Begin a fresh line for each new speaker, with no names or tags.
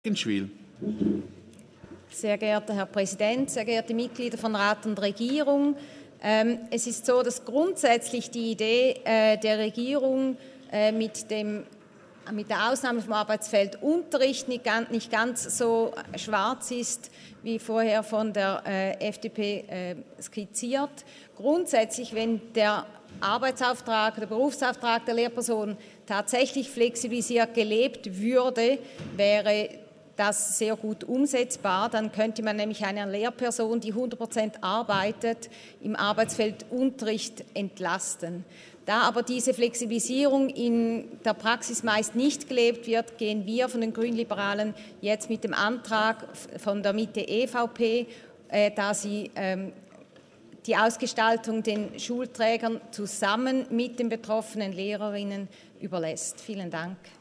Genschwil.
Sehr geehrter Herr Präsident, sehr geehrte Mitglieder von Rat und Regierung. Es ist so, dass grundsätzlich die Idee der Regierung mit der Ausnahme vom Arbeitsfeld Unterricht nicht ganz so schwarz ist, wie vorher von der FDP skizziert. Grundsätzlich, wenn der Arbeitsauftrag, der Berufsauftrag der Lehrperson tatsächlich flexibilisiert gelebt würde, wäre das sehr gut umsetzbar. Dann könnte man nämlich eine Lehrperson, die 100% arbeitet, im Arbeitsfeld Unterricht entlasten. Da aber diese Flexibilisierung in der Praxis meist nicht gelebt wird, gehen wir von den Grünliberalen jetzt mit dem Antrag von der Mitte EVP, da sie die Ausgestaltung den Schulträgern zusammen mit den betroffenen Lehrerinnen überlässt. Vielen Dank.